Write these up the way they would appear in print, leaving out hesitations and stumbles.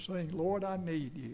Saying, Lord, I need you.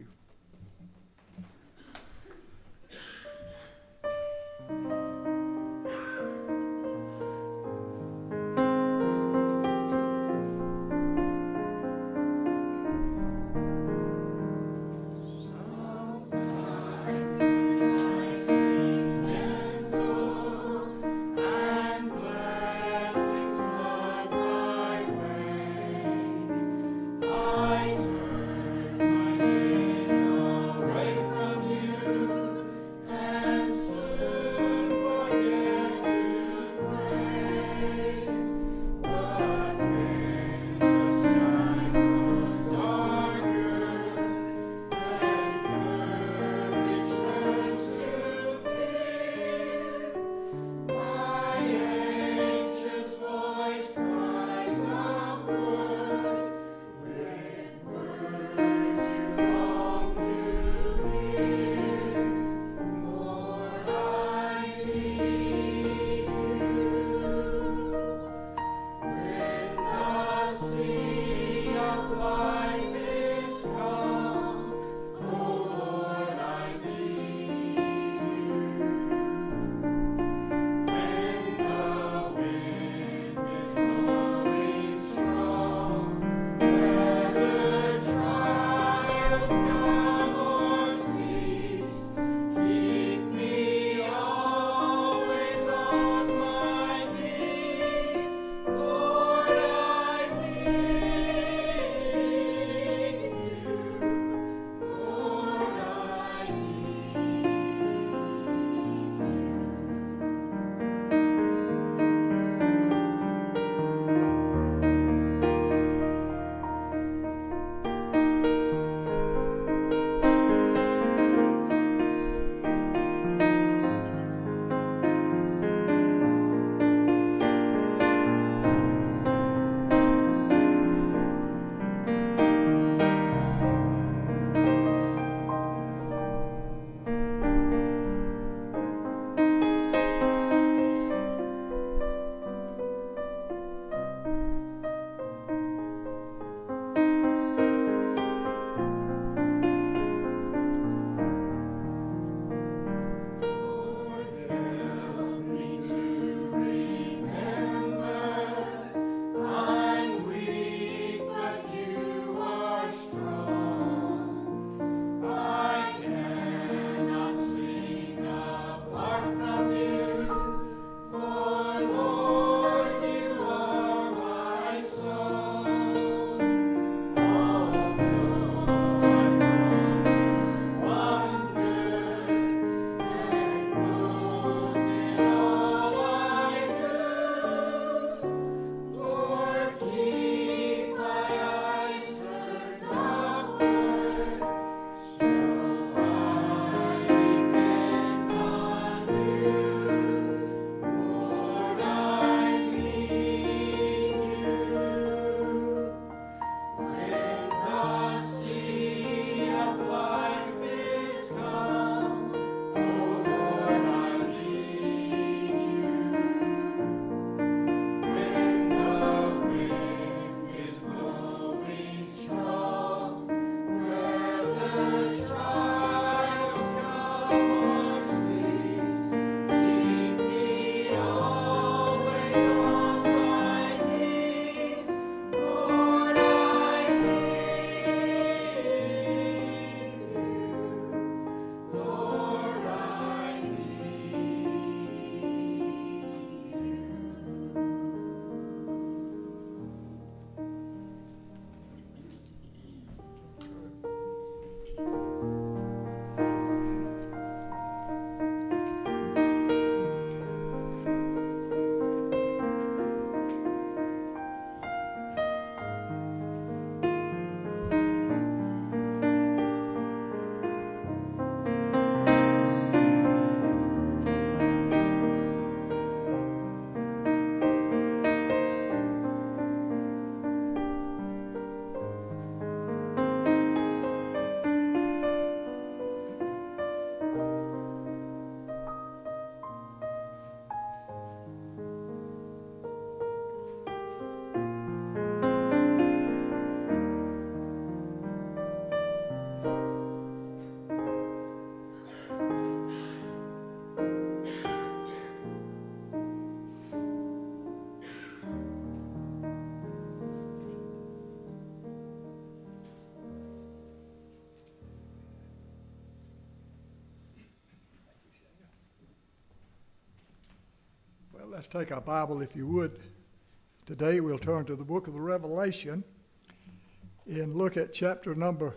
Let's take our Bible, if you would. Today we'll turn to the book of the Revelation and look at chapter number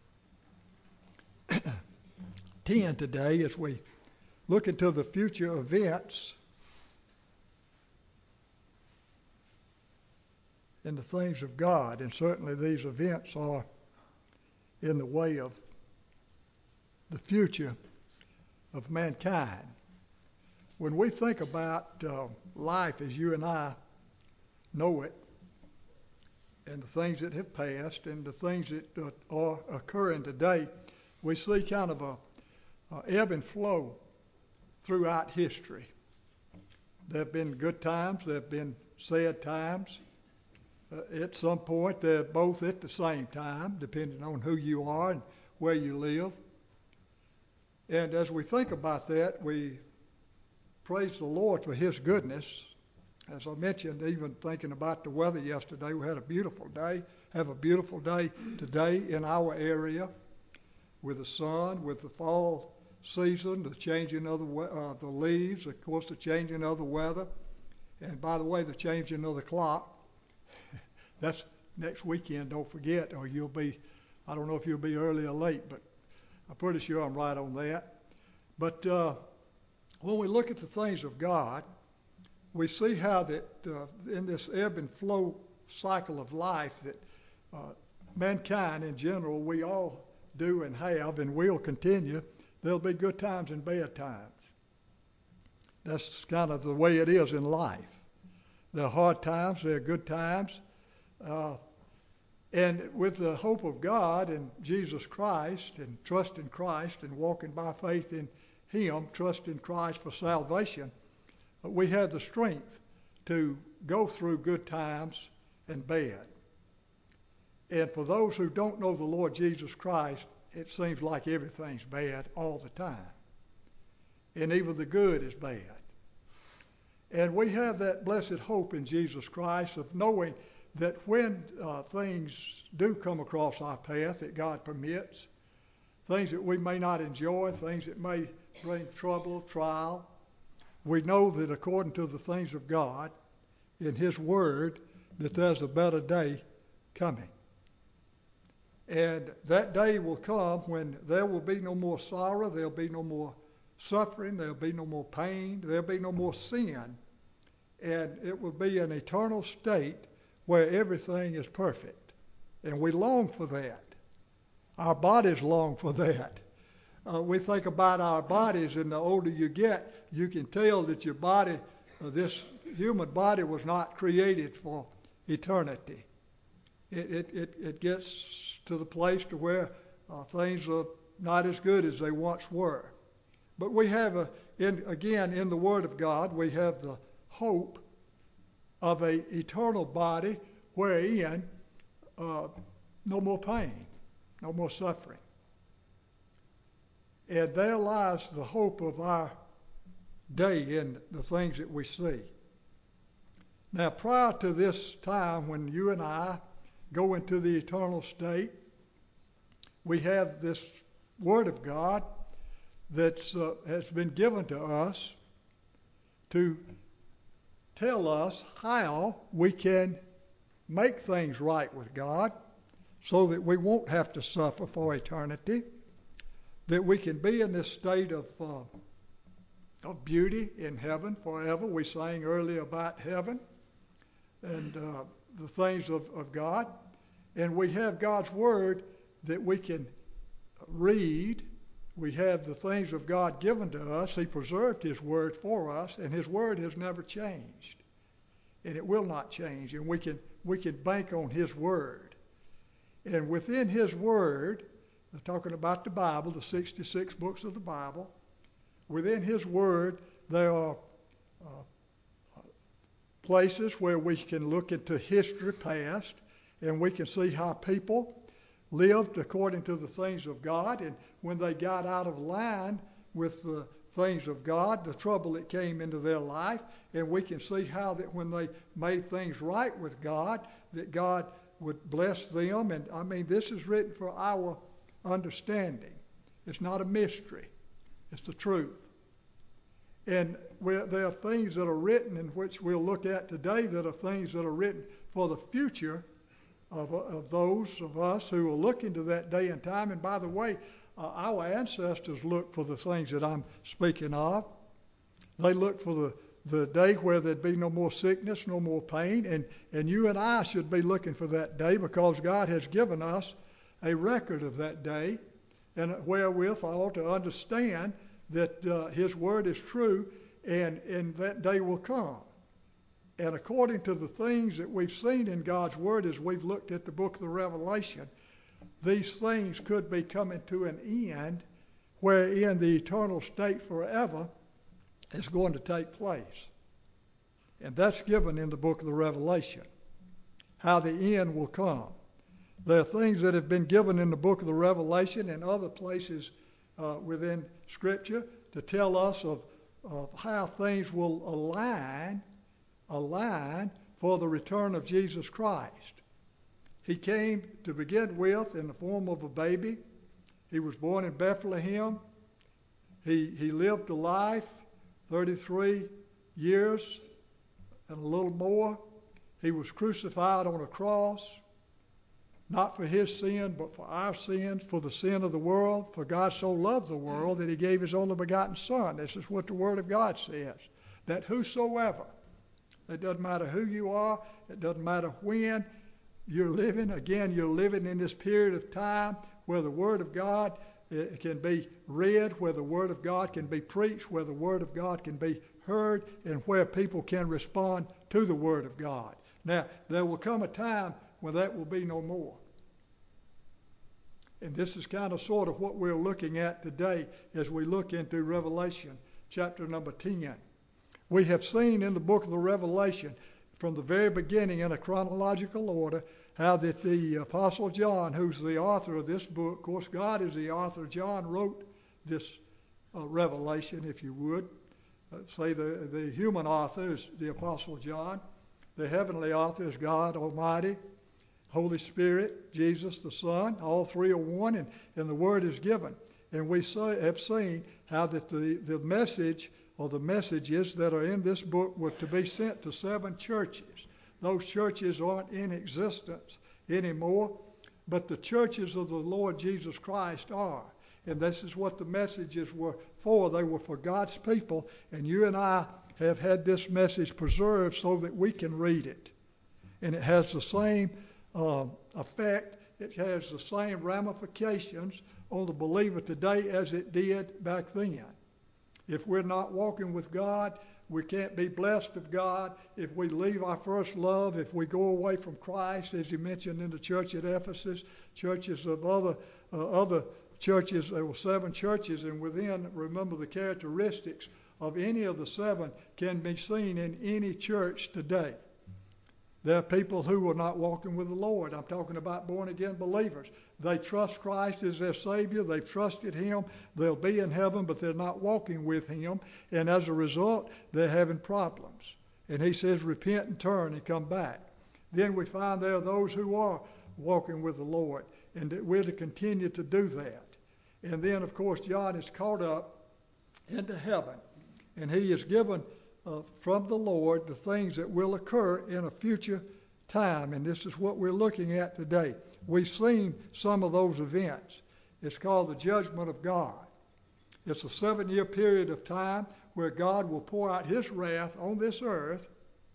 10 today as we look into the future events and the things of God. And certainly these events are in the way of the future of mankind. When we think about life as you and I know it, and the things that have passed and the things that are occurring today, we see kind of a ebb and flow throughout history. There have been good times, there have been sad times. At some point, they're both at the same time, depending on who you are and where you live. And as we think about that, we praise the Lord for His goodness. As I mentioned, even thinking about the weather yesterday, we had a beautiful day. Have a beautiful day today in our area with the sun, with the fall season, the changing of the leaves, of course, the changing of the weather. And by the way, the changing of the clock. That's next weekend, don't forget, or you'll be, I don't know if you'll be early or late, but I'm pretty sure I'm right on that. But when we look at the things of God, we see how that in this ebb and flow cycle of life that mankind in general, we all do and have and will continue. There'll be good times and bad times. That's kind of the way it is in life. There are hard times, there are good times. And with the hope of God and Jesus Christ and trust in Christ and walking by faith in Him, trust in Christ for salvation, we have the strength to go through good times and bad. And for those who don't know the Lord Jesus Christ, it seems like everything's bad all the time. And even the good is bad. And we have that blessed hope in Jesus Christ of knowing that when things do come across our path that God permits, things that we may not enjoy, things that may bring trouble, trial, we know that according to the things of God in His Word, that there's a better day coming. And that day will come when there will be no more sorrow, there'll be no more suffering, there'll be no more pain, there'll be no more sin. And it will be an eternal state where everything is perfect. And we long for that. Our bodies long for that. We think about our bodies, and the older you get, you can tell that your body, this human body, was not created for eternity. It gets to the place to where things are not as good as they once were. But we have, again, in the Word of God, we have the hope of an eternal body wherein no more pain, no more suffering. And there lies the hope of our day in the things that we see. Now, prior to this time when you and I go into the eternal state, we have this Word of God that has been given to us to tell us how we can make things right with God so that we won't have to suffer for eternity, that we can be in this state of beauty in heaven forever. We sang earlier about heaven and the things of God. And we have God's Word that we can read. We have the things of God given to us. He preserved His Word for us, and His Word has never changed. And it will not change. And we can bank on His Word. And within His Word, talking about the Bible, the 66 books of the Bible, within His Word there are places where we can look into history past, and we can see how people lived according to the things of God, and when they got out of line with the things of God, the trouble that came into their life, and we can see how that when they made things right with God, that God would bless them. And I mean, this is written for our understanding. It's not a mystery. It's the truth. And there are things that are written in which we'll look at today that are things that are written for the future of those of us who will look into that day and time. And by the way, our ancestors looked for the things that I'm speaking of. They looked for the day where there'd be no more sickness, no more pain. And you and I should be looking for that day, because God has given us a record of that day, and wherewithal to understand that His Word is true, and that day will come. And according to the things that we've seen in God's Word as we've looked at the book of the Revelation, these things could be coming to an end, wherein the eternal state forever is going to take place. And that's given in the book of the Revelation, how the end will come. There are things that have been given in the book of the Revelation and other places within Scripture to tell us of how things will align for the return of Jesus Christ. He came to begin with in the form of a baby. He was born in Bethlehem. He lived a life, 33 years and a little more. He was crucified on a cross, not for his sin, but for our sins, for the sin of the world. For God so loved the world that He gave His only begotten Son. This is what the Word of God says, that whosoever, it doesn't matter who you are, it doesn't matter when you're living. Again, you're living in this period of time where the Word of God can be read, where the Word of God can be preached, where the Word of God can be heard, and where people can respond to the Word of God. Now, there will come a time when that will be no more. And this is kind of sort of what we're looking at today as we look into Revelation chapter number 10. We have seen in the book of the Revelation from the very beginning in a chronological order how that the Apostle John, who's the author of this book, of course God is the author, John wrote this Revelation, if you would. Say the human author is the Apostle John. The heavenly author is God Almighty, Holy Spirit, Jesus the Son. All three are one, and the Word is given. And we have seen how that the message or the messages that are in this book were to be sent to 7 churches. Those churches aren't in existence anymore, but the churches of the Lord Jesus Christ are. And this is what the messages were for. They were for God's people, and you and I have had this message preserved so that we can read it. And it has the same effect. It has the same ramifications on the believer today as it did back then. If we're not walking with God, we can't be blessed of God. If we leave our first love, if we go away from Christ, as He mentioned in the church at Ephesus, churches of other churches, there were 7 churches, and within, remember, the characteristics of any of the 7 can be seen in any church today. There are people who are not walking with the Lord. I'm talking about born-again believers. They trust Christ as their Savior. They've trusted Him. They'll be in heaven, but they're not walking with Him. And as a result, they're having problems. And He says, repent and turn and come back. Then we find there are those who are walking with the Lord, and that we're to continue to do that. And then, of course, John is caught up into heaven, and he is given from the Lord the things that will occur in a future time. And this is what we're looking at today. We've seen some of those events. It's called the judgment of God. It's a 7-year period of time where God will pour out His wrath on this earth,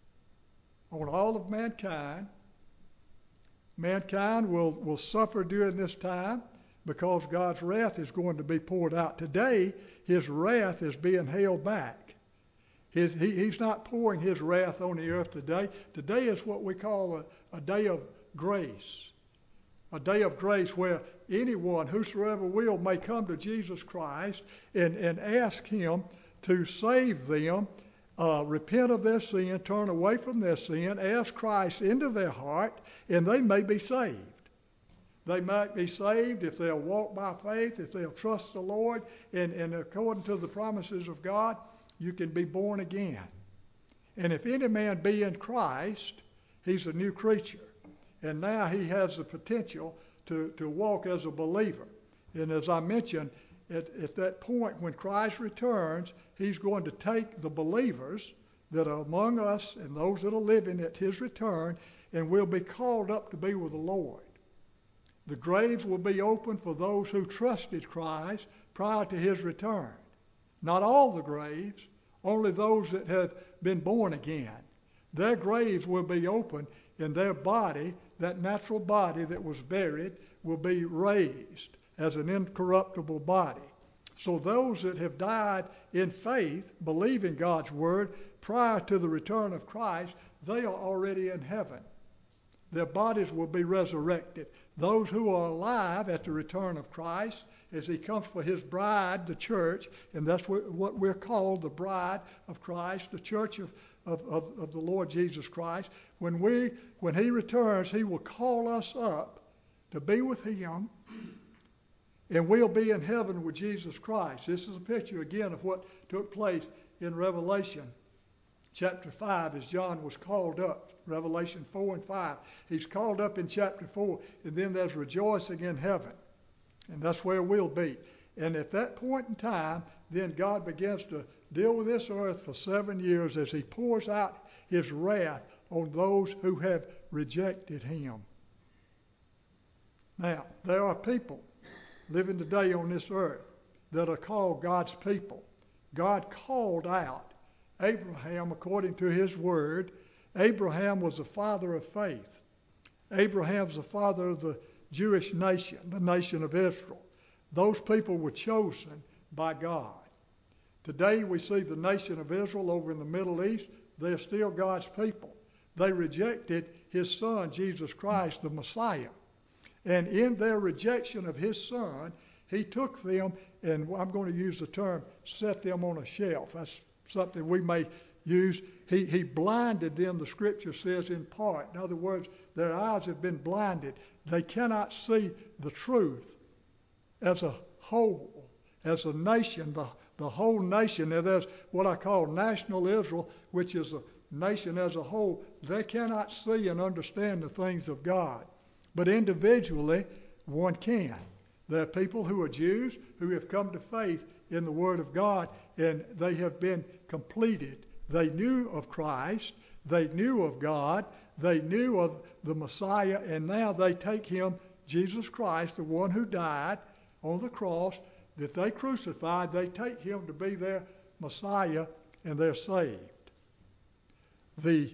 on all of mankind. Mankind will suffer during this time because God's wrath is going to be poured out. Today, His wrath is being held back. He's not pouring His wrath on the earth today. Today is what we call a day of grace. A day of grace where anyone, whosoever will, may come to Jesus Christ and ask Him to save them, repent of their sin, turn away from their sin, ask Christ into their heart, and they may be saved. They might be saved if they'll walk by faith, if they'll trust the Lord, and according to the promises of God, you can be born again. And if any man be in Christ, he's a new creature. And now he has the potential to walk as a believer. And as I mentioned, at that point when Christ returns, he's going to take the believers that are among us and those that are living at his return, and we'll be called up to be with the Lord. The graves will be open for those who trusted Christ prior to his return. Not all the graves, only those that have been born again. Their graves will be open, and their body, that natural body that was buried, will be raised as an incorruptible body. So those that have died in faith, believing God's word prior to the return of Christ, they are already in heaven. Their bodies will be resurrected. Those who are alive at the return of Christ, as he comes for his bride, the church, and that's what we're called, the bride of Christ, the church of the Lord Jesus Christ. When he returns, he will call us up to be with him, and we'll be in heaven with Jesus Christ. This is a picture again of what took place in Revelation chapter 5 as John was called up. Revelation 4 and 5. He's called up in chapter 4, and then there's rejoicing in heaven. And that's where we'll be. And at that point in time, then God begins to deal with this earth for 7 years as he pours out his wrath on those who have rejected him. Now, there are people living today on this earth that are called God's people. God called out Abraham according to his word. Abraham was the father of faith. Abraham's the father of the Jewish nation, the nation of Israel. Those people were chosen by God. Today we see the nation of Israel over in the Middle East. They're still God's people. They rejected his son, Jesus Christ, the Messiah. And in their rejection of his son, he took them, and I'm going to use the term, set them on a shelf. That's something we may use. He blinded them, the scripture says, in part. In other words, their eyes have been blinded. They cannot see the truth as a whole, as a nation, the whole nation. Now there's what I call national Israel, which is a nation as a whole. They cannot see and understand the things of God. But individually, one can. There are people who are Jews who have come to faith in the Word of God, and they have been completed. They knew of Christ, they knew of God, they knew of the Messiah, and now they take him, Jesus Christ, the one who died on the cross, that they crucified, they take him to be their Messiah, and they're saved. The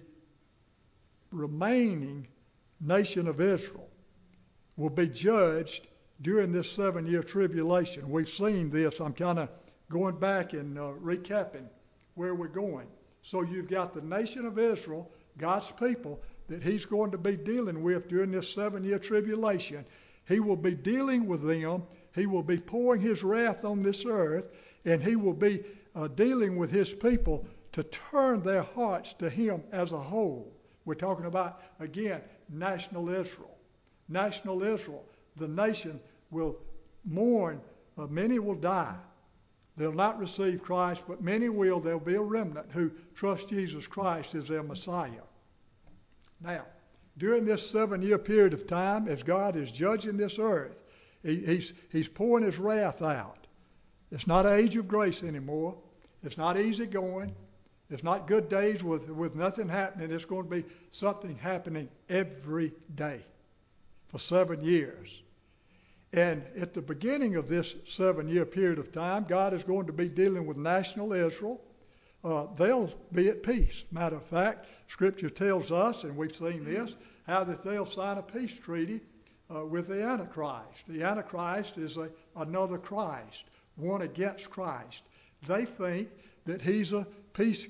remaining nation of Israel will be judged during this 7-year tribulation. We've seen this. I'm kind of going back and recapping where we're going. So you've got the nation of Israel, God's people, that he's going to be dealing with during this 7-year tribulation. He will be dealing with them. He will be pouring his wrath on this earth, and he will be dealing with his people to turn their hearts to him as a whole. We're talking about, again, national Israel. National Israel, the nation will mourn. Many will die. They'll not receive Christ, but many will. There'll be a remnant who trust Jesus Christ as their Messiah. Now, during this 7-year period of time, as God is judging this earth, he's pouring his wrath out. It's not an age of grace anymore. It's not easy going. It's not good days with nothing happening. It's going to be something happening every day for 7 years. And at the beginning of this 7-year period of time, God is going to be dealing with national Israel. They'll be at peace. Matter of fact, Scripture tells us, and we've seen this, how that they'll sign a peace treaty with the Antichrist. The Antichrist is another Christ, one against Christ. They think that he's a peace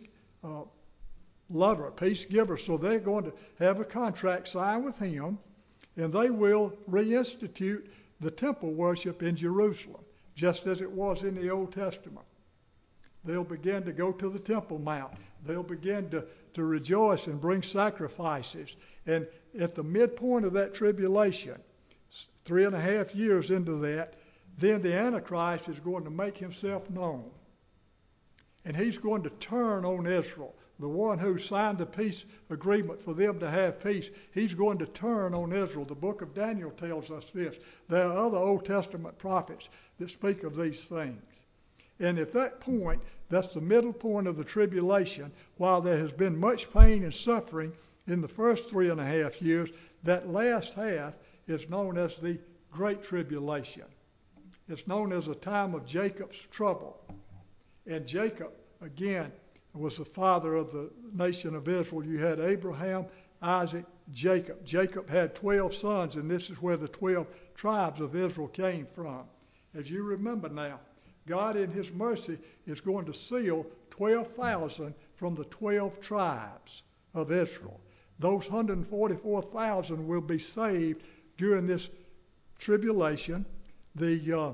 lover, peace giver, so they're going to have a contract signed with him, and they will reinstitute the temple worship in Jerusalem, just as it was in the Old Testament. They'll begin to go to the Temple Mount. They'll begin to rejoice and bring sacrifices. And at the midpoint of that tribulation, 3.5 years into that, then the Antichrist is going to make himself known. And he's going to turn on Israel. the one who signed the peace agreement for them to have peace, he's going to turn on Israel. The book of Daniel tells us this. There are other Old Testament prophets that speak of these things. And at that point, that's the middle point of the tribulation, while there has been much pain and suffering in the first 3.5 years, that last half is known as the Great Tribulation. It's known as a time of Jacob's trouble. And Jacob, again, was the father of the nation of Israel. You had Abraham, Isaac, Jacob. Jacob had 12 sons, and this is where the 12 tribes of Israel came from. As you remember now, God in his mercy is going to seal 12,000 from the 12 tribes of Israel. Those 144,000 will be saved during this tribulation. The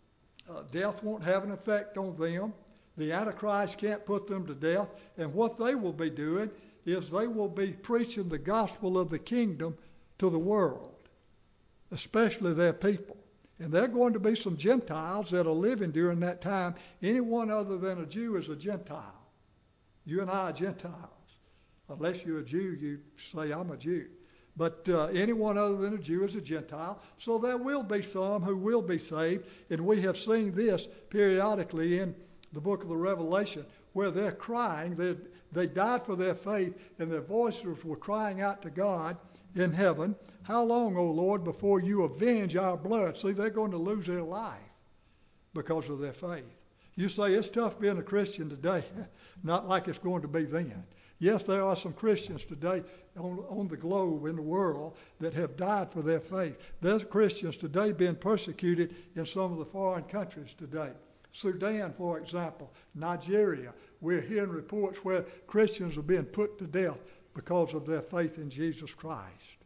death won't have an effect on them. The Antichrist can't put them to death. And what they will be doing is they will be preaching the gospel of the kingdom to the world, especially their people. And there are going to be some Gentiles that are living during that time. Anyone other than a Jew is a Gentile. You and I are Gentiles. Unless you're a Jew, you say, I'm a Jew. But anyone other than a Jew is a Gentile. So there will be some who will be saved. And we have seen this periodically in the book of the Revelation, where they're crying. They died for their faith, and their voices were crying out to God in heaven, how long, O Lord, before you avenge our blood? See, they're going to lose their life because of their faith. You say it's tough being a Christian today. Not like it's going to be then. Yes, there are some Christians today on the globe, in the world, that have died for their faith. There's Christians today being persecuted in some of the foreign countries today. Sudan, for example, Nigeria. We're hearing reports where Christians are being put to death because of their faith in Jesus Christ.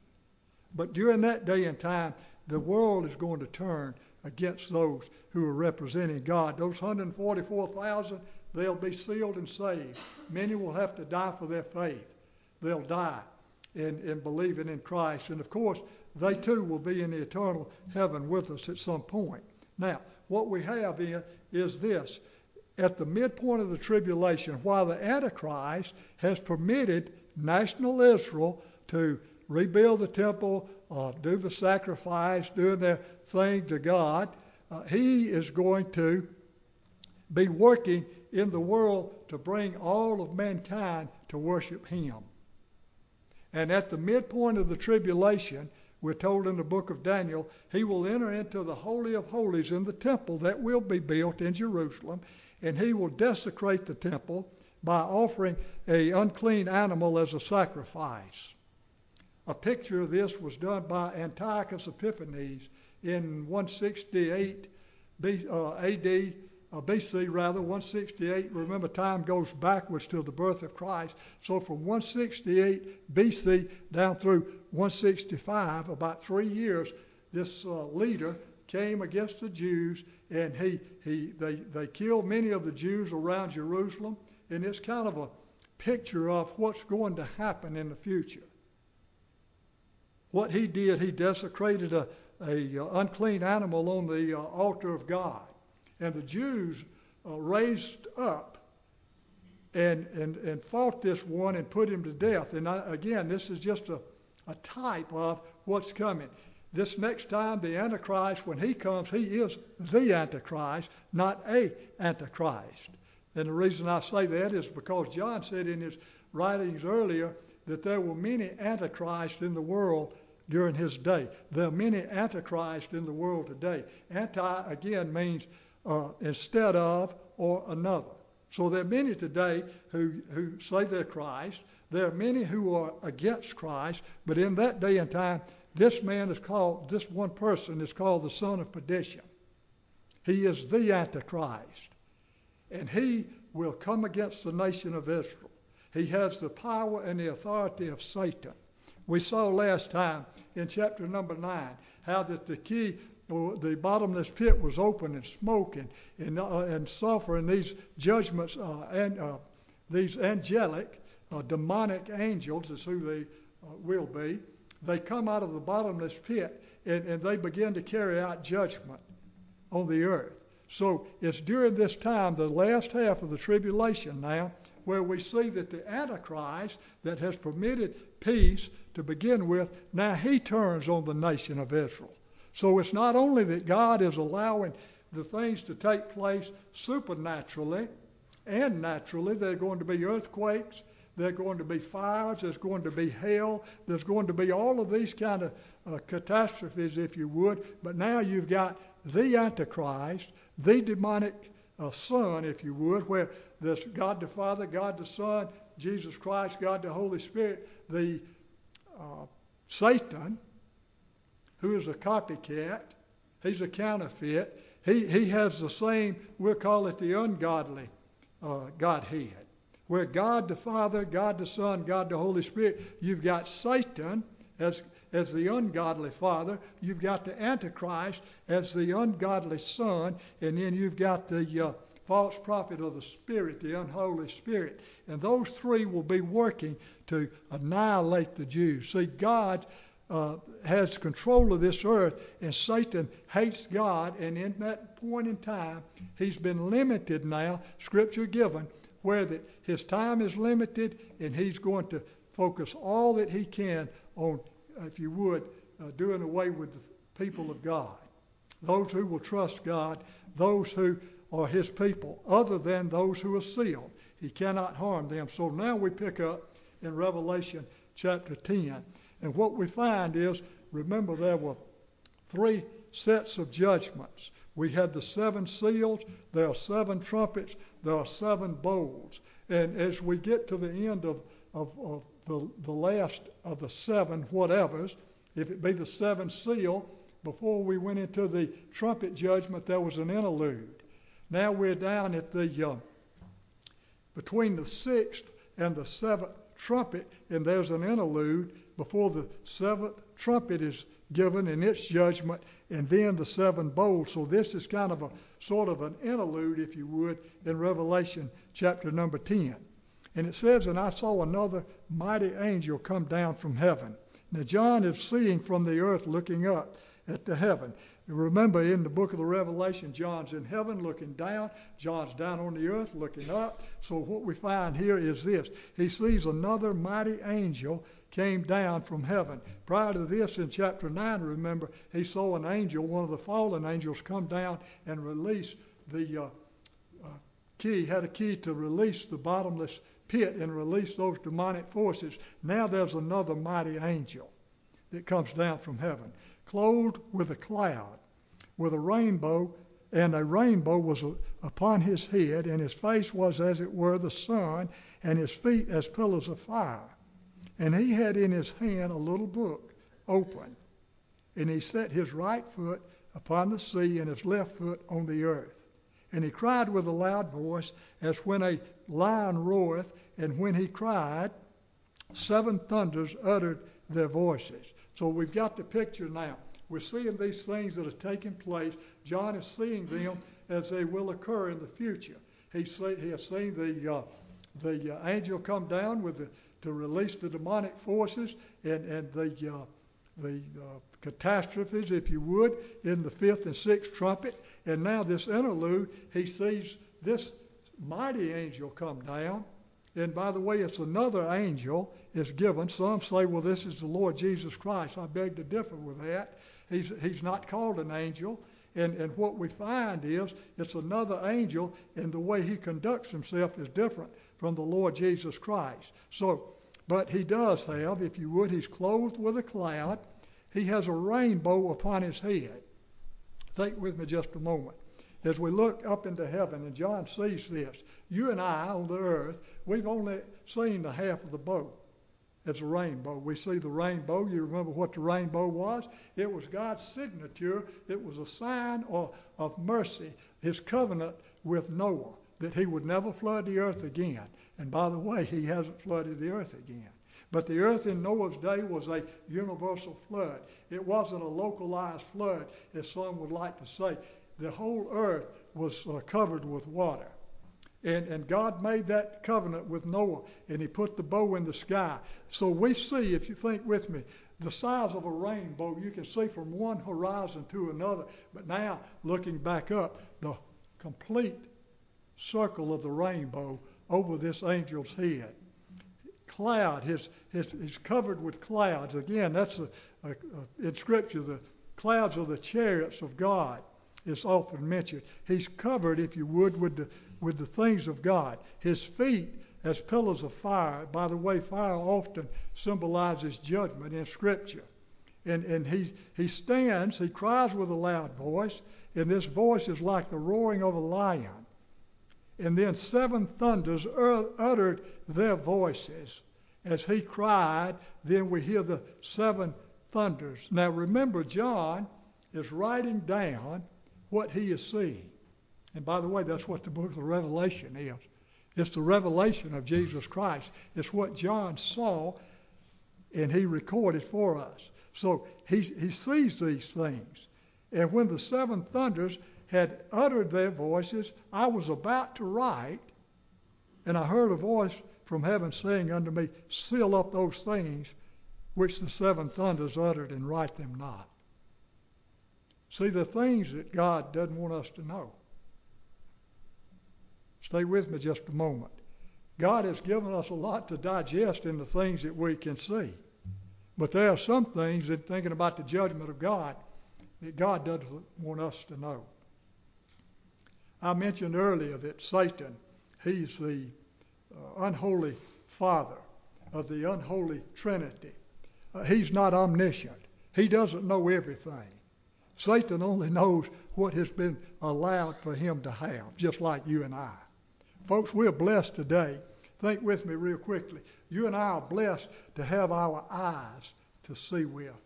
But during that day and time, the world is going to turn against those who are representing God. Those 144,000, they'll be sealed and saved. Many will have to die for their faith. They'll die in believing in Christ. And of course, they too will be in the eternal heaven with us at some point. Now, what we have is this. At the midpoint of the tribulation, while the Antichrist has permitted national Israel to rebuild the temple, do the sacrifice, doing their thing to God, he is going to be working in the world to bring all of mankind to worship him. And at the midpoint of the tribulation, we're told in the book of Daniel, he will enter into the Holy of Holies in the temple that will be built in Jerusalem, and he will desecrate the temple by offering an unclean animal as a sacrifice. A picture of this was done by Antiochus Epiphanes in 168 AD, BC rather, 168. Remember, time goes backwards to the birth of Christ. So from 168 BC down through 165, about 3 years, this leader came against the Jews, and they killed many of the Jews around Jerusalem. And it's kind of a picture of what's going to happen in the future. What he did, he desecrated a unclean animal on the altar of God. And the Jews raised up and fought this one and put him to death. And again, this is just a type of what's coming. This next time, the Antichrist, when he comes, he is the Antichrist, not a Antichrist. And the reason I say that is because John said in his writings earlier that there were many Antichrists in the world during his day. There are many Antichrists in the world today. Anti, again, means instead of or another. So there are many today who say they're Christ. There are many who are against Christ. But in that day and time, this one person is called the son of perdition. He is the Antichrist. And he will come against the nation of Israel. He has the power and the authority of Satan. We saw last time in chapter number 9 how that the bottomless pit was open, and smoke and sulfur, and these judgments and these angelic, demonic angels is who they will be. They come out of the bottomless pit and they begin to carry out judgment on the earth. So it's during this time, the last half of the tribulation now, where we see that the Antichrist that has permitted peace to begin with, now he turns on the nation of Israel. So it's not only that God is allowing the things to take place supernaturally and naturally. There are going to be earthquakes, there are going to be fires, there's going to be hell, there's going to be all of these kind of catastrophes, if you would. But now you've got the Antichrist, the demonic son, if you would, where there's God the Father, God the Son, Jesus Christ, God the Holy Spirit, the Satan, who is a copycat. He's a counterfeit. He has the same, we'll call it the ungodly Godhead, where God the Father, God the Son, God the Holy Spirit, you've got Satan as the ungodly father, you've got the Antichrist as the ungodly son, and then you've got the false prophet of the Spirit, the unholy spirit. And those three will be working to annihilate the Jews. See, God has control of this earth, and Satan hates God, and in that point in time, he's been limited now, Scripture given, where that his time is limited, and he's going to focus all that he can on, if you would, doing away with the people of God. Those who will trust God, those who are his people, other than those who are sealed. He cannot harm them. So now we pick up in Revelation chapter 10. And what we find is, remember, there were 3 sets of judgments. We had the 7 seals, there are 7 trumpets, there are 7 bowls. And as we get to the end of the last of the 7 whatevers, if it be the 7th seal, before we went into the trumpet judgment, there was an interlude. Now we're down at the between the 6th and the 7th trumpet, and there's an interlude before the 7th trumpet is given in its judgment, and then the 7 bowls. So this is kind of a sort of an interlude, if you would, in Revelation chapter number 10. And it says, "And I saw another mighty angel come down from heaven." Now John is seeing from the earth, looking up at the heaven. Remember, in the book of the Revelation, John's in heaven looking down. John's down on the earth looking up. So what we find here is this. He sees another mighty angel came down from heaven. Prior to this, in chapter 9, remember, he saw an angel, one of the fallen angels, come down and release the key, had a key to release the bottomless pit and release those demonic forces. Now there's another mighty angel that comes down from heaven, clothed with a cloud, with a rainbow, and a rainbow was upon his head, and his face was as it were the sun, and his feet as pillars of fire. And he had in his hand a little book open, and he set his right foot upon the sea and his left foot on the earth. And he cried with a loud voice, as when a lion roareth, and when he cried, 7 thunders uttered their voices. So we've got the picture now. We're seeing these things that are taking place. John is seeing them as they will occur in the future. He has seen the angel come down to release the demonic forces and the catastrophes, if you would, in the 5th and 6th trumpet. And now this interlude, he sees this mighty angel come down. And by the way, it's another angel is given. Some say, well, this is the Lord Jesus Christ. I beg to differ with that. He's not called an angel. And what we find is it's another angel, and the way he conducts himself is different from the Lord Jesus Christ. So, but he does have, if you would, he's clothed with a cloud. He has a rainbow upon his head. Think with me just a moment. As we look up into heaven, and John sees this, you and I on the earth, we've only seen the half of the bow. It's a rainbow. We see the rainbow. You remember what the rainbow was? It was God's signature. It was a sign of mercy, his covenant with Noah, that he would never flood the earth again. And by the way, he hasn't flooded the earth again. But the earth in Noah's day was a universal flood. It wasn't a localized flood, as some would like to say. The whole earth was covered with water. And God made that covenant with Noah, and he put the bow in the sky. So we see, if you think with me, the size of a rainbow, you can see from one horizon to another. But now, looking back up, the complete circle of the rainbow over this angel's head. Cloud, he's covered with clouds. Again, that's in Scripture, the clouds are the chariots of God. It's often mentioned. He's covered, if you would, with the things of God. His feet as pillars of fire. By the way, fire often symbolizes judgment in Scripture. And he stands, he cries with a loud voice, and this voice is like the roaring of a lion. And then 7 thunders uttered their voices. As he cried, then we hear the 7 thunders. Now remember, John is writing down what he is seeing. And by the way, that's what the book of the Revelation is. It's the revelation of Jesus Christ. It's what John saw and he recorded for us. So he sees these things. And when the 7 thunders had uttered their voices, I was about to write, and I heard a voice from heaven saying unto me, seal up those things which the 7 thunders uttered, and write them not. See, the things that God doesn't want us to know. Stay with me just a moment. God has given us a lot to digest in the things that we can see. But there are some things, in thinking about the judgment of God, that God doesn't want us to know. I mentioned earlier that Satan, he's the unholy father of the unholy Trinity. He's not omniscient. He doesn't know everything. Satan only knows what has been allowed for him to have, just like you and I. Folks, we're blessed today. Think with me real quickly. You and I are blessed to have our eyes to see with.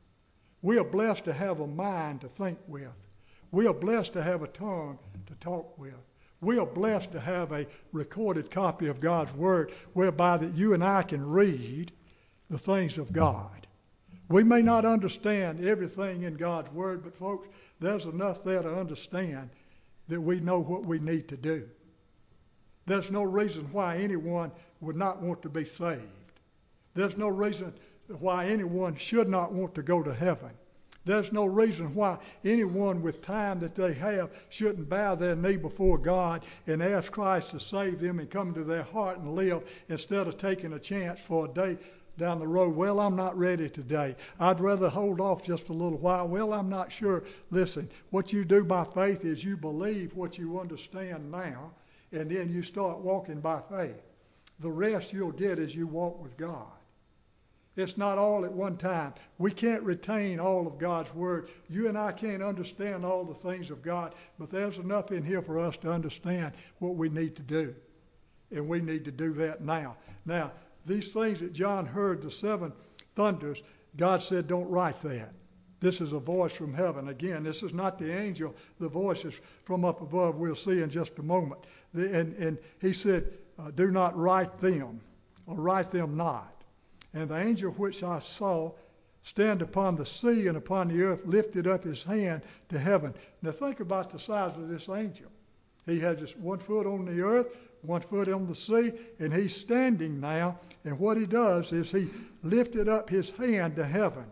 We are blessed to have a mind to think with. We are blessed to have a tongue to talk with. We are blessed to have a recorded copy of God's Word whereby that you and I can read the things of God. We may not understand everything in God's Word, but folks, there's enough there to understand that we know what we need to do. There's no reason why anyone would not want to be saved. There's no reason why anyone should not want to go to heaven. There's no reason why anyone with time that they have shouldn't bow their knee before God and ask Christ to save them and come to their heart and live, instead of taking a chance for a day down the road. Well, I'm not ready today. I'd rather hold off just a little while. Well, I'm not sure. Listen, what you do by faith is you believe what you understand now, and then you start walking by faith. The rest you'll get as you walk with God. It's not all at one time. We can't retain all of God's Word. You and I can't understand all the things of God, but there's enough in here for us to understand what we need to do. And we need to do that now. Now, these things that John heard, the 7 thunders, God said, don't write that. This is a voice from heaven. Again, this is not the angel. The voice is from up above. We'll see in just a moment. And he said, do not write them, or write them not. And the angel which I saw stand upon the sea and upon the earth lifted up his hand to heaven. Now think about the size of this angel. He has just 1 foot on the earth, 1 foot on the sea, and he's standing now. And what he does is he lifted up his hand to heaven.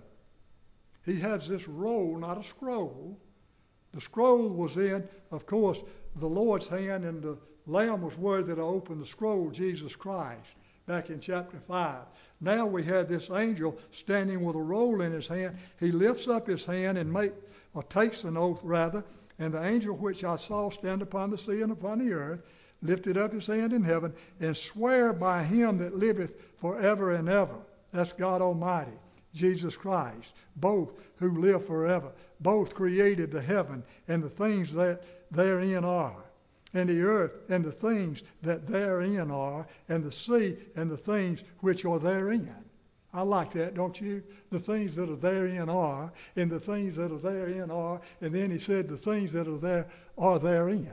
He has this roll, not a scroll. The scroll was in, of course, the Lord's hand, and the Lamb was worthy to open the scroll, Jesus Christ, back in chapter 5. Now we have this angel standing with a roll in his hand. He lifts up his hand and takes an oath rather. And the angel which I saw stand upon the sea and upon the earth lifted up his hand in heaven and sware by him that liveth forever and ever. That's God Almighty, Jesus Christ, both who live forever. Both created the heaven and the things that therein are, and the earth and the things that therein are, and the sea and the things which are therein. I like that, don't you? The things that are therein are, and the things that are therein are, and then he said the things that are there are therein.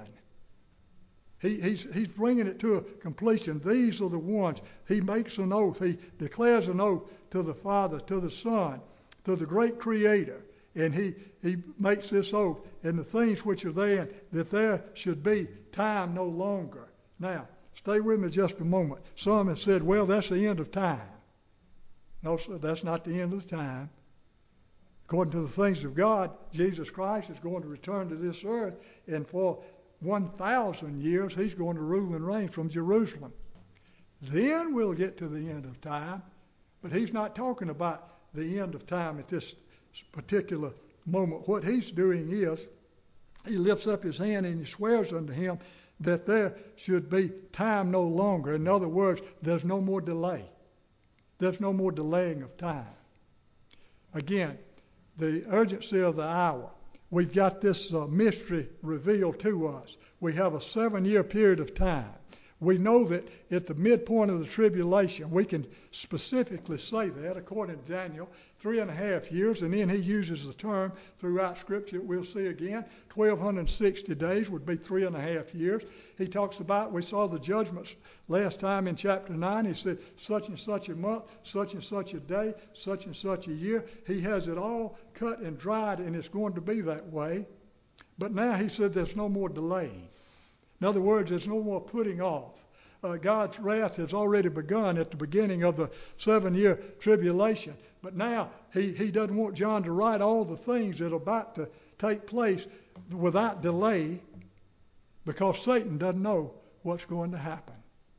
He's bringing it to a completion. These are the ones. He makes an oath. He declares an oath to the Father, to the Son, to the great Creator. And he makes this oath, and the things which are there, that there should be time no longer. Now, stay with me just a moment. Some have said, well, that's the end of time. No, sir, that's not the end of the time. According to the things of God, Jesus Christ is going to return to this earth, and for 1,000 years he's going to rule and reign from Jerusalem. Then we'll get to the end of time. But he's not talking about the end of time at this particular moment. What he's doing is he lifts up his hand and he swears unto him that there should be time no longer. In other words, there's no more delay. There's no more delaying of time. Again, the urgency of the hour. We've got this mystery revealed to us. We have a 7-year period of time. We know that at the midpoint of the tribulation, we can specifically say that, according to Daniel, 3.5 years, and then he uses the term throughout Scripture that we'll see again. 1,260 days would be 3.5 years. He talks about, we saw the judgments last time in chapter 9. He said, such and such a month, such and such a day, such and such a year. He has it all cut and dried, and it's going to be that way. But now he said there's no more delaying. In other words, there's no more putting off. God's wrath has already begun at the beginning of the 7-year tribulation. But now he doesn't want John to write all the things that are about to take place without delay, because Satan doesn't know what's going to happen.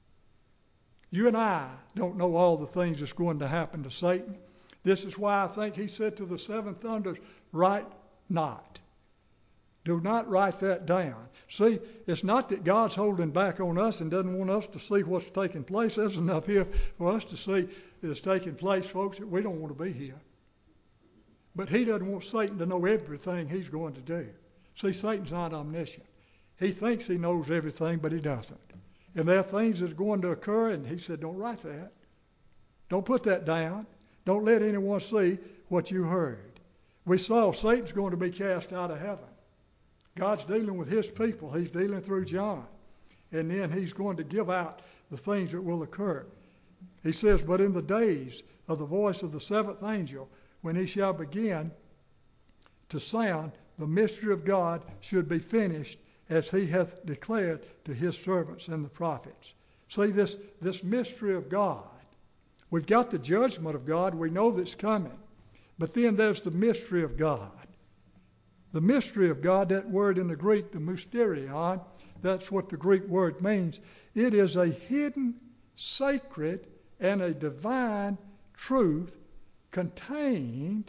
You and I don't know all the things that's going to happen to Satan. This is why I think he said to the 7 thunders, write not. Do not write that down. See, it's not that God's holding back on us and doesn't want us to see what's taking place. There's enough here for us to see that's taking place, folks, that we don't want to be here. But he doesn't want Satan to know everything he's going to do. See, Satan's not omniscient. He thinks he knows everything, but he doesn't. And there are things that are going to occur, and he said, don't write that. Don't put that down. Don't let anyone see what you heard. We saw Satan's going to be cast out of heaven. God's dealing with his people. He's dealing through John. And then he's going to give out the things that will occur. He says, but in the days of the voice of the 7th angel, when he shall begin to sound, the mystery of God should be finished, as he hath declared to his servants and the prophets. See, this mystery of God. We've got the judgment of God. We know that's coming. But then there's the mystery of God. The mystery of God, that word in the Greek, the mysterion, that's what the Greek word means. It is a hidden, sacred, and a divine truth contained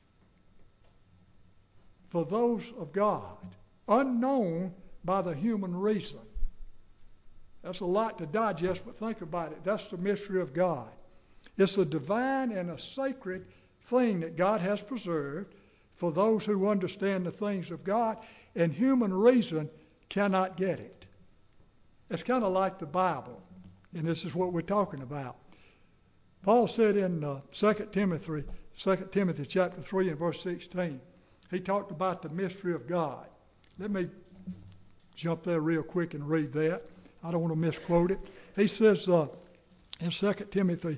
for those of God, unknown by the human reason. That's a lot to digest, but think about it. That's the mystery of God. It's a divine and a sacred thing that God has preserved for those who understand the things of God, and human reason cannot get it. It's kind of like the Bible, and this is what we're talking about. Paul said in 2 Timothy chapter 3 and verse 16, he talked about the mystery of God. Let me jump there real quick and read that. I don't want to misquote it. He says in 2 Timothy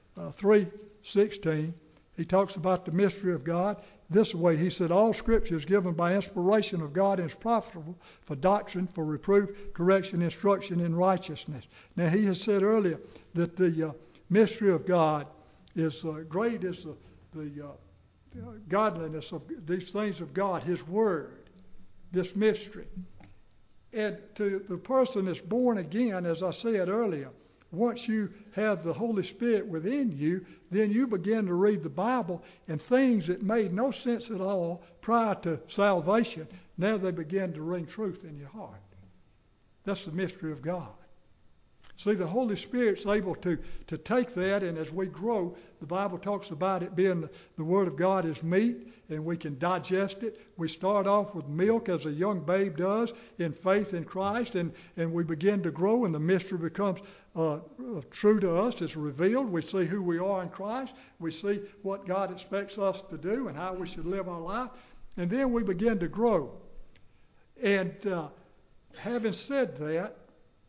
3:16, he talks about the mystery of God this way. He said, all Scripture is given by inspiration of God and is profitable for doctrine, for reproof, correction, instruction in righteousness. Now, he has said earlier that the mystery of God is great as the godliness of these things of God, his word, this mystery. And to the person that's born again, as I said earlier, once you have the Holy Spirit within you, then you begin to read the Bible, and things that made no sense at all prior to salvation, now they begin to ring truth in your heart. That's the mystery of God. See, the Holy Spirit's able to take that, and as we grow, the Bible talks about it being the Word of God is meat, and we can digest it. We start off with milk, as a young babe does, in faith in Christ, and we begin to grow, and the mystery becomes true to us. It's revealed. We see who we are in Christ. We see what God expects us to do and how we should live our life, and then we begin to grow. And having said that,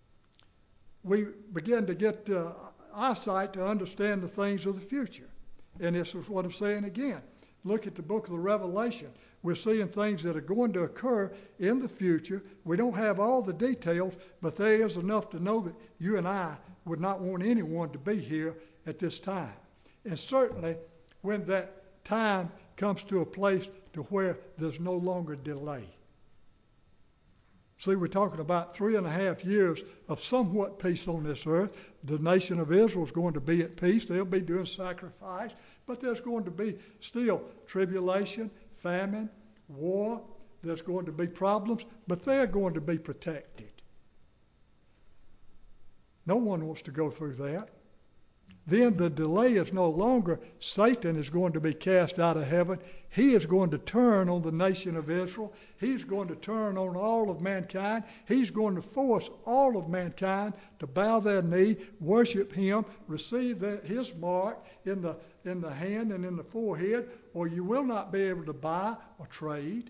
we begin to get eyesight to understand the things of the future. And this is what I'm saying again. Look at the book of the Revelation. We're seeing things that are going to occur in the future. We don't have all the details, but there is enough to know that you and I would not want anyone to be here at this time. And certainly when that time comes to a place to where there's no longer delay. See, we're talking about 3.5 years of somewhat peace on this earth. The nation of Israel is going to be at peace. They'll be doing sacrifice. But there's going to be still tribulation, famine, war. There's going to be problems, but they're going to be protected. No one wants to go through that. Then the delay is no longer Satan is going to be cast out of heaven. He is going to turn on the nation of Israel. He's going to turn on all of mankind. He's going to force all of mankind to bow their knee, worship him, receive his mark in the hand and in the forehead, or you will not be able to buy or trade.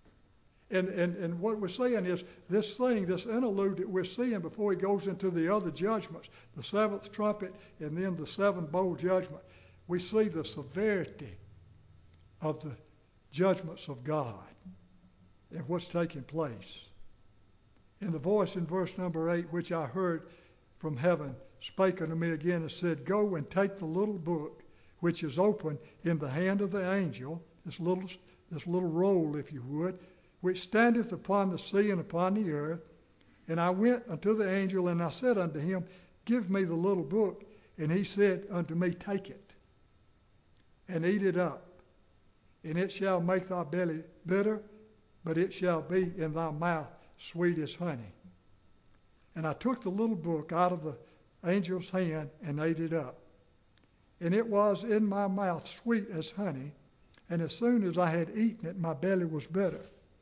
And what we're saying is this interlude that we're seeing before he goes into the other judgments, the seventh trumpet and then the seven bowl judgment, we see the severity of the judgments of God and what's taking place. And the voice in verse number 8, which I heard from heaven, spake unto me again and said, Go and take the little book which is open in the hand of the angel, this little roll, if you would, which standeth upon the sea and upon the earth. And I went unto the angel, and I said unto him, Give me the little book. And he said unto me, Take it, and eat it up. And it shall make thy belly bitter, but it shall be in thy mouth sweet as honey. And I took the little book out of the angel's hand and ate it up. And it was in my mouth sweet as honey. And as soon as I had eaten it, my belly was bitter.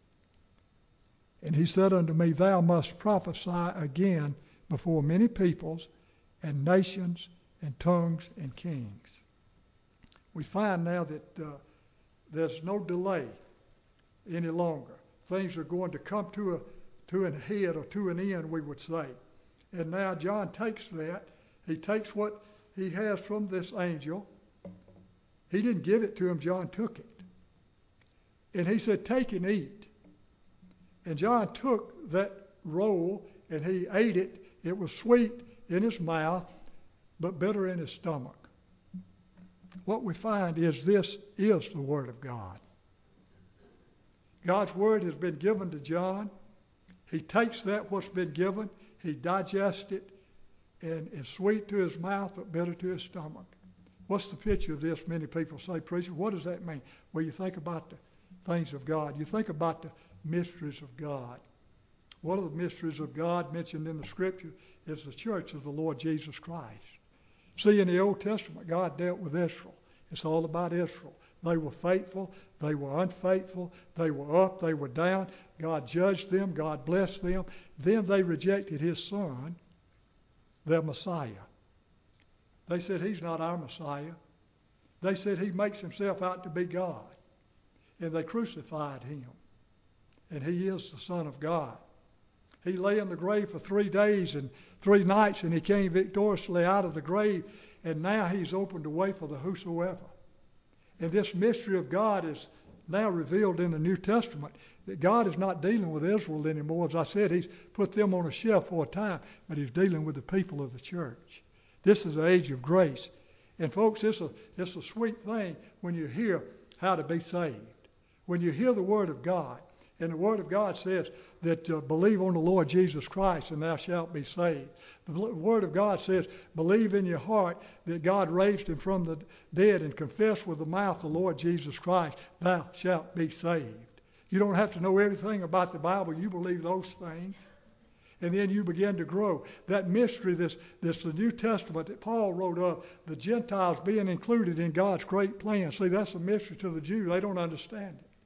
And he said unto me, Thou must prophesy again before many peoples and nations and tongues and kings. We find now that there's no delay any longer. Things are going to come to an head or to an end, we would say. And now John takes that. He takes what he has from this angel. He didn't give it to him. John took it. And he said, Take and eat. And John took that roll and he ate it. It was sweet in his mouth, but bitter in his stomach. What we find is this is the Word of God. God's Word has been given to John. He takes that what's been given, he digests it, and it's sweet to his mouth, but bitter to his stomach. What's the picture of this? Many people say, Preacher, what does that mean? Well, you think about the things of God. You think about the mysteries of God. One of the mysteries of God mentioned in the Scripture is the church of the Lord Jesus Christ. See, in the Old Testament, God dealt with Israel. It's all about Israel. They were faithful. They were unfaithful. They were up. They were down. God judged them. God blessed them. Then they rejected his Son, their Messiah. They said, He's not our Messiah. They said he makes himself out to be God. And they crucified him. And he is the Son of God. He lay in the grave for 3 days and 3 nights, and he came victoriously out of the grave, and now he's opened the way for the whosoever. And this mystery of God is now revealed in the New Testament, that God is not dealing with Israel anymore. As I said, he's put them on a shelf for a time, but he's dealing with the people of the church. This is the age of grace. And folks, it's a sweet thing when you hear how to be saved. When you hear the Word of God, and the Word of God says that believe on the Lord Jesus Christ and thou shalt be saved. The Word of God says believe in your heart that God raised him from the dead and confess with the mouth the Lord Jesus Christ, thou shalt be saved. You don't have to know everything about the Bible. You believe those things. And then you begin to grow. That mystery, this the New Testament that Paul wrote of, the Gentiles being included in God's great plan. See, that's a mystery to the Jew. They don't understand it.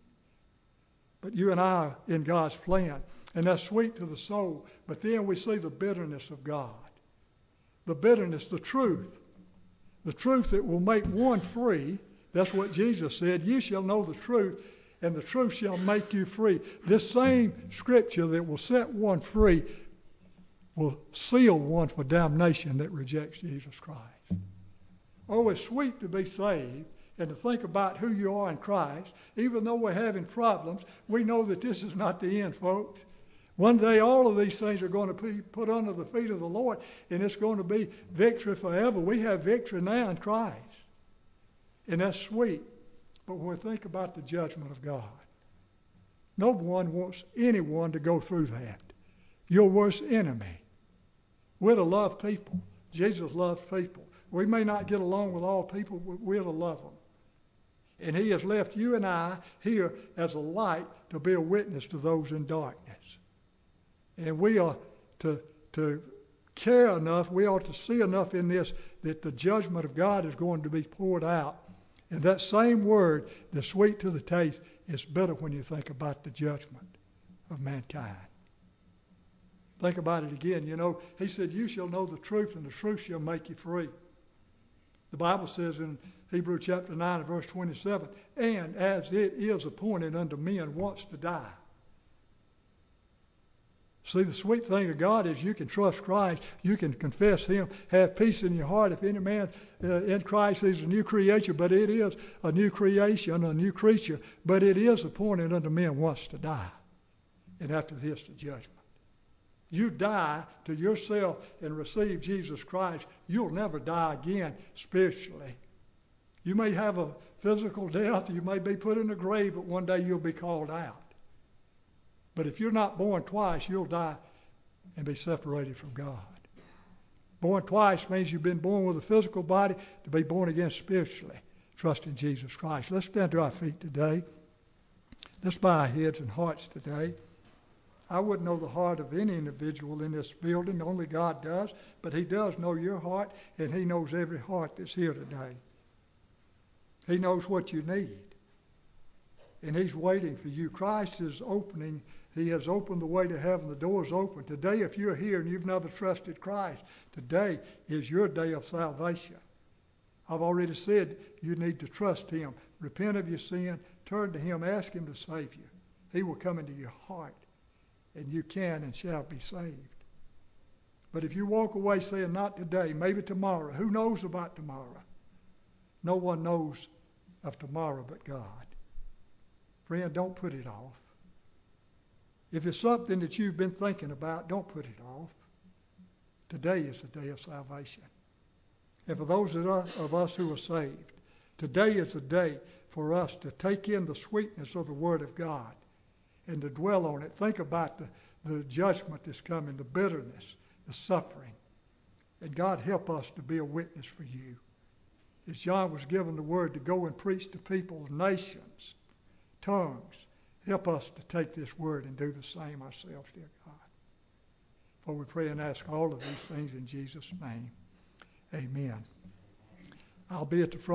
But you and I are in God's plan. And that's sweet to the soul. But then we see the bitterness of God. The bitterness, the truth. The truth that will make one free. That's what Jesus said. Ye shall know the truth, and the truth shall make you free. This same scripture that will set one free will seal one for damnation that rejects Jesus Christ. Oh, it's sweet to be saved. And to think about who you are in Christ, even though we're having problems, we know that this is not the end, folks. One day all of these things are going to be put under the feet of the Lord, and it's going to be victory forever. We have victory now in Christ. And that's sweet. But when we think about the judgment of God, No one wants anyone to go through that. Your worst enemy. We're to love people. Jesus loves people. We may not get along with all people, but we're to love them. And he has left you and I here as a light to be a witness to those in darkness. And we are to care enough, we ought to see enough in this that the judgment of God is going to be poured out. And that same word, the sweet to the taste, is bitter when you think about the judgment of mankind. Think about it again. You know, he said, you shall know the truth, and the truth shall make you free. The Bible says in Hebrews chapter 9 and verse 27, and as it is appointed unto men once to die. See, the sweet thing of God is you can trust Christ, you can confess him, have peace in your heart. If any man in Christ is a new creation, but it is a new creation, a new creature, but it is appointed unto men once to die. And after this, the judgment. You die to yourself and receive Jesus Christ, you'll never die again spiritually. You may have a physical death, you may be put in a grave, but one day you'll be called out. But if you're not born twice, you'll die and be separated from God. Born twice means you've been born with a physical body to be born again spiritually. Trust in Jesus Christ. Let's stand to our feet today. Let's bow our heads and hearts today. I wouldn't know the heart of any individual in this building. Only God does. But he does know your heart, and he knows every heart that's here today. He knows what you need. And he's waiting for you. Christ is opening. He has opened the way to heaven. The door is open. Today, if you're here and you've never trusted Christ, today is your day of salvation. I've already said you need to trust him. Repent of your sin. Turn to him. Ask him to save you. He will come into your heart, and you can and shall be saved. But if you walk away saying, not today, maybe tomorrow, who knows about tomorrow? No one knows of tomorrow but God. Friend, don't put it off. If it's something that you've been thinking about, don't put it off. Today is the day of salvation. And for those of us who are saved, today is the day for us to take in the sweetness of the Word of God and to dwell on it. Think about the judgment that's coming, the bitterness, the suffering. And God help us to be a witness for you. As John was given the word to go and preach to people, nations, tongues, help us to take this word and do the same ourselves, dear God. For we pray and ask all of these things in Jesus' name. Amen. I'll be at the front.